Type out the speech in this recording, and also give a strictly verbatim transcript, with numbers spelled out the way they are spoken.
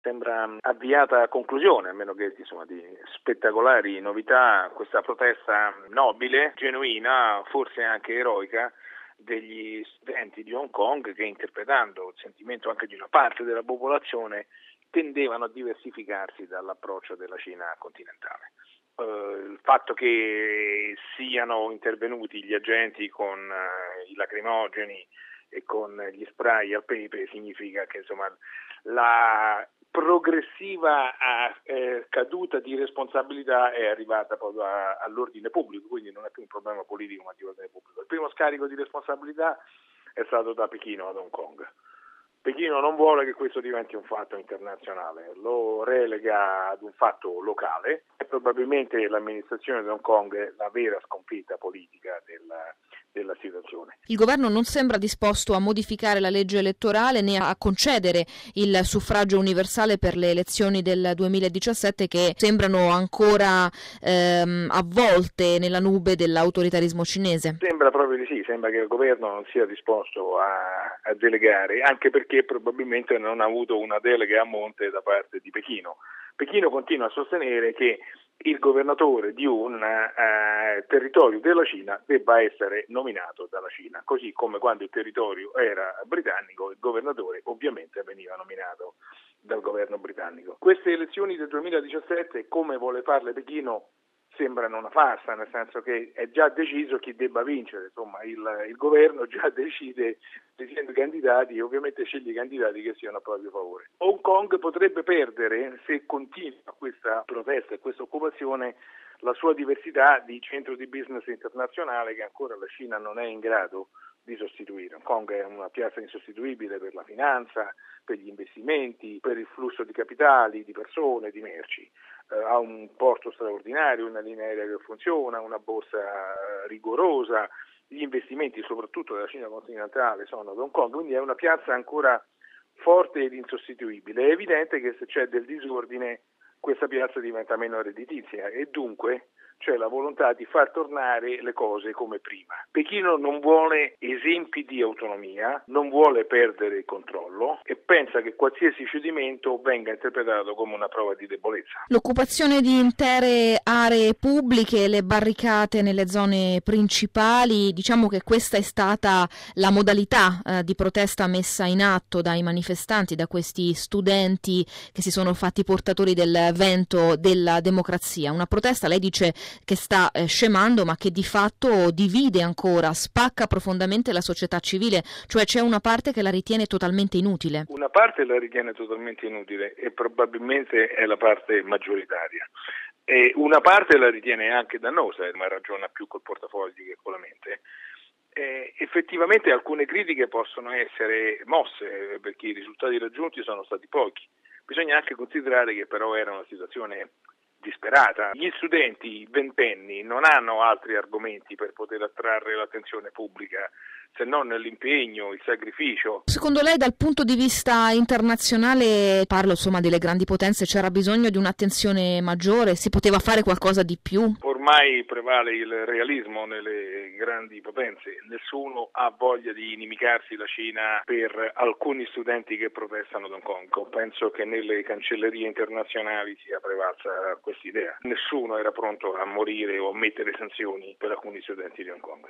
sembra avviata a conclusione, a meno che insomma di spettacolari novità, questa protesta nobile, genuina, forse anche eroica, degli studenti di Hong Kong che, interpretando il sentimento anche di una parte della popolazione, tendevano a diversificarsi dall'approccio della Cina continentale. Uh, il fatto che siano intervenuti gli agenti con uh, i lacrimogeni e con gli spray al pepe significa che insomma la progressiva eh, caduta di responsabilità è arrivata proprio a, all'ordine pubblico, quindi non è più un problema politico ma di ordine pubblico. Il primo scarico di responsabilità è stato da Pechino ad Hong Kong. Pechino non vuole che questo diventi un fatto internazionale, lo relega ad un fatto locale e probabilmente l'amministrazione di Hong Kong è la vera sconfitta politica della, della situazione. Il governo non sembra disposto a modificare la legge elettorale né a concedere il suffragio universale per le elezioni del duemiladiciassette che sembrano ancora ehm, avvolte nella nube dell'autoritarismo cinese. Sembra proprio di sì, sembra che il governo non sia disposto a, a delegare, anche perché probabilmente non ha avuto una delega a monte da parte di Pechino. Pechino continua a sostenere che il governatore di un eh, territorio della Cina debba essere nominato dalla Cina, così come quando il territorio era britannico il governatore ovviamente veniva nominato dal governo britannico. Queste elezioni del duemiladiciassette, come vuole farle Pechino, sembrano una farsa, nel senso che è già deciso chi debba vincere, insomma il, il governo già decide decidendo i candidati e ovviamente sceglie i candidati che siano a proprio favore. Hong Kong potrebbe perdere, se continua questa protesta e questa occupazione, la sua diversità di centro di business internazionale che ancora la Cina non è in grado di sostituire. Hong Kong è una piazza insostituibile per la finanza, per gli investimenti, per il flusso di capitali, di persone, di merci. Uh, ha un porto straordinario, una linea aerea che funziona, una borsa rigorosa, gli investimenti soprattutto della Cina continentale sono ad Hong Kong, quindi è una piazza ancora forte ed insostituibile. È evidente che se c'è del disordine questa piazza diventa meno redditizia e dunque c'è la volontà di far tornare le cose come prima. Pechino non vuole esempi di autonomia, non vuole perdere il controllo e pensa che qualsiasi cedimento venga interpretato come una prova di debolezza. L'occupazione di intere aree pubbliche, le barricate nelle zone principali, diciamo che questa è stata la modalità eh, di protesta messa in atto dai manifestanti, da questi studenti che si sono fatti portatori del vento della democrazia. Una protesta, lei dice, che sta eh, scemando ma che di fatto divide ancora, spacca profondamente la società civile, cioè c'è una parte che la ritiene totalmente inutile. Una parte la ritiene totalmente inutile e probabilmente è la parte maggioritaria. E una parte la ritiene anche dannosa, ma ragiona più col portafoglio che con la mente. Eh, effettivamente alcune critiche possono essere mosse perché i risultati raggiunti sono stati pochi. Bisogna anche considerare che però era una situazione disperata. Gli studenti ventenni non hanno altri argomenti per poter attrarre l'attenzione pubblica se non l'impegno, il sacrificio. Secondo lei dal punto di vista internazionale, parlo insomma delle grandi potenze, c'era bisogno di un'attenzione maggiore? Si poteva fare qualcosa di più? Ormai prevale il realismo nelle grandi potenze, nessuno ha voglia di inimicarsi la Cina per alcuni studenti che protestano ad Hong Kong. Penso che nelle cancellerie internazionali sia prevalsa questa idea. Nessuno era pronto a morire o a mettere sanzioni per alcuni studenti di Hong Kong.